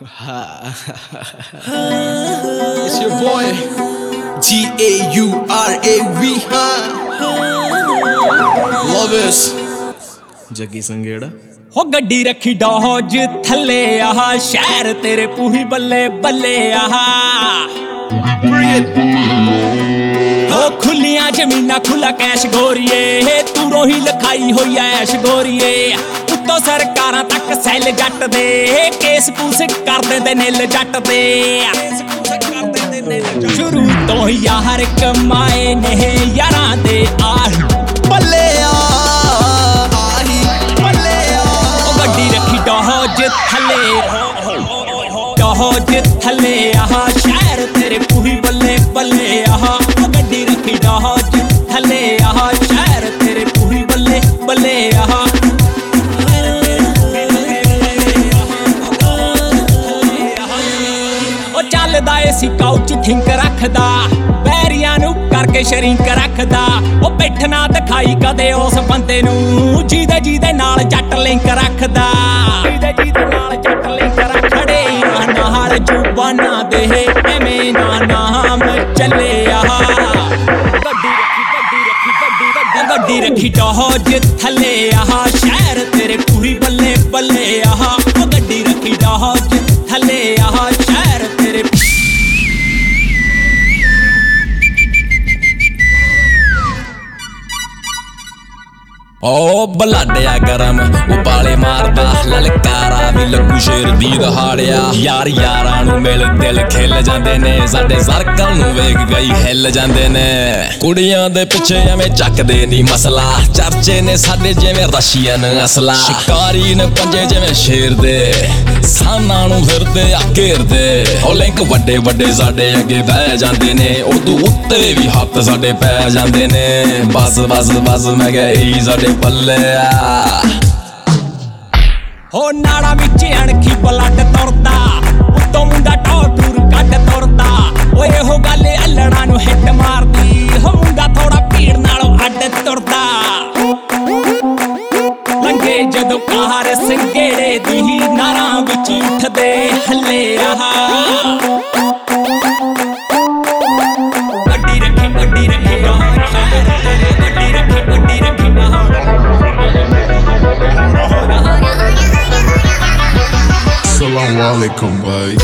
It's your boy G-A-U-R-A-V Love is Jaggi Sanghera ਹੋ ਗੱਡੀ ਰੱਖੀ ਡੋਜ ਥੱਲੇ ਆਹ ਸ਼ਹਿਰ ਤੇਰੇ ਪੂਹੀ ਬੱਲੇ ਬੱਲੇ ਆਹ ਹੋ ਖੁੱਲੀਆਂ ਜ਼ਮੀਨਾਂ ਖੁੱਲਾ ਕੈਸ਼ ਗੋਰੀਏ ਤੂੰ ਰੋਹੀ ਲਖਾਈ ਹੋਈ ਐਸ਼ ਗੋਰੀਏ ਉੱਤੋਂ ਸਰਕਾਰਾਂ ਤੱਕ ਸੈੱਲ ਜੱਟ ਦੇ ਕੇਸ ਪੂਸ ਕਰ ਦਿੰਦੇ ਨਿੱਲ ਜੱਟ ਦੇ ਸ਼ੁਰੂ ਤੋਂ ਯਾਰ ਕਮਾਏ ਨੇ ਯਾਰਾਂ ਦੇ ਆਹ ਬੱਲੇ ਡੋਜ ਥੱਲੇ ਆਹ ਸ਼ਹਿਰ ਤੇਰੇ ਪੂਹੀ ਬੱਲੇ ਬੱਲੇ ਆਹ ਗੱਡੀ ਰੱਖੀ ਡੋਜ ਥੱਲੇ ਆਹ ਸ਼ਹਿਰ ਤੇਰੇ ਪੂਹੀ ਬੱਲੇ ਬੱਲੇ ਆਹ ਉਹ ਚੱਲਦਾ ਏ ਸੀ ਕਾਊਚ ਥਿੰਕ ਰੱਖਦਾ ਬੈਰੀਆਂ ਨੂੰ ਕਰਕੇ ਸ਼ਰਿੰਕ ਰੱਖਦਾ ਉਹ ਪਿੱਠ ਨਾ ਦਿਖਾਈ ਕਦੇ ਉਸ ਬੰਦੇ ਨੂੰ ਜਿਹਦੇ ਨਾਲ ਜੱਟ ਲਿੰਕ ਰੱਖਦਾ ਜਿਹਦੇ ਨਾਲ ਜੱਟ ਲਿੰਕ ਰੱਖੜੇ ਨਾਲ ਜੁਬਾਨਾਂ ਦੇ ਐਵੇਂ ਨਾ ਨਾਮ ਚੱਲੇ ਆਹ ਗੱਡੀ ਰੱਖੀ ਡੋਜ ਥੱਲੇ ਆਹ ਸ਼ਹਿਰ ਤੇਰੇ ਪੂਰੀ ਬੱਲੇ ਬੱਲੇ ਆਹ ਗੱਡੀ ਰੱਖੀ ਡੋਜ ਥੱਲੇ ਆਹ ਸ਼ਹਿਰ ਤੇਰੇ ਓ ਬਲਾਡਿਆ ਗਰਮ ਉਬਾਲੇ ਮਾਰਦਾ ਲਲਕਾਰਾ ਵੀ ਲੱਗੂ ਸ਼ੇਰ ਦੀ ਦਹਾੜਿਆ ਯਾਰ ਯਾਰਾਂ ਨੂੰ ਮਿਲ ਦਿਲ ਖਿੱਲ ਜਾਂਦੇ ਨੇ ਸਾਡੇ ਸਰਕਲ ਨੂੰ ਵੇਖ ਗਈ ਹਿੱਲ ਜਾਂਦੇ ਨੇ ਕੁੜੀਆਂ ਦੇ ਪਿੱਛੇ ਐਵੇਂ ਚੱਕਦੇ ਨਹੀਂ ਮਸਲਾ ਚਰਚੇ ਨੇ ਸਾਡੇ ਜਿਵੇਂ ਰਸ਼ੀਅਨ ਅਸਲਾ ਸ਼ਿਕਾਰੀ ਨੇ ਪੰਜੇ ਜਿਵੇਂ ਸ਼ੇਰ ਦੇ ਸਾਨਾਂ ਨੂੰ ਫਿਰਦੇ ਆ ਘੇਰਦੇ ਉਹ ਲਿੰਕ ਵੱਡੇ ਵੱਡੇ ਸਾਡੇ ਅੱਗੇ ਬਹਿ ਜਾਂਦੇ ਨੇ ਉਦੋਂ ਉੱਤੇ ਵੀ ਹੱਥ ਸਾਡੇ ਪੈ ਜਾਂਦੇ ਨੇ ਬਸ ਮੈਂ ਕਿਹਾ ਇਹੀ ਸਾਡੇ ਬੱਲੇ ਆ ਹੋ ਨਾੜਾ ਵਿੱਚ ਅਣਖੀ ਬਲੱਡ ਤੁਰਦਾ ਉੱਤੋਂ ਮੁੰਡਾ ਟੌਰ ਕੱਢ ਤੁਰਦਾ ਓਏ ਇਹੋ ਗੱਲ ਅਲੜਾਂ ਨੂੰ ਹਿੱਟ ਮਾਰਦੀ ਹੋ ਮੁੰਡਾ ਥੋੜਾ ਭੀੜ ਨਾਲੋਂ ਅੱਡ ਤੁਰਦਾ ਲੰਘੇ ਜਦੋਂ ਕਾਰ ਸੰਘੇੜੇ ਦੀ ਨਾਰਾਂ ਵਿੱਚ ਉੱਠਦੇ ਹੱਲੇ ਆਹ ਗੱਡੀ ਰੱਖੀ Assalamu alaikum bhai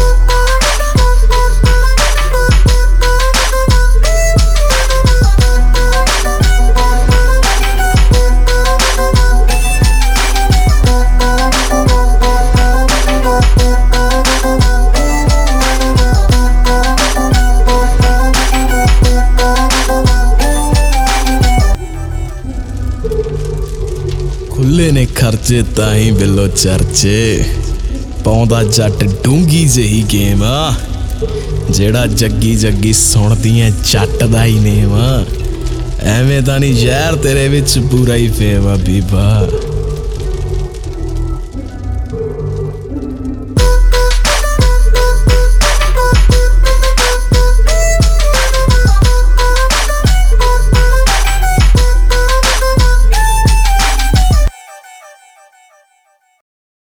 ਖੁੱਲੇ ਨੇ ਖਰਚੇ ਤਾਂ ਹੀ ਬਿੱਲੋ ਚਰਚੇ ਪਾਉਂਦਾ ਜੱਟ ਡੂੰਗੀ ਜਿਹੀ ਗੇਮ ਆ ਜਿਹੜਾ ਜੱਗੀ ਸੁਣਦੀਆਂ ਜੱਟ ਦਾ ਹੀ ਨੇਮ ਆ ਐਵੇਂ ਤਾਂ ਨਹੀਂ ਯਾਰ ਤੇਰੇ ਵਿੱਚ ਪੂਰਾ ਹੀ ਫੇਮ ਆ ਬੀਬਾ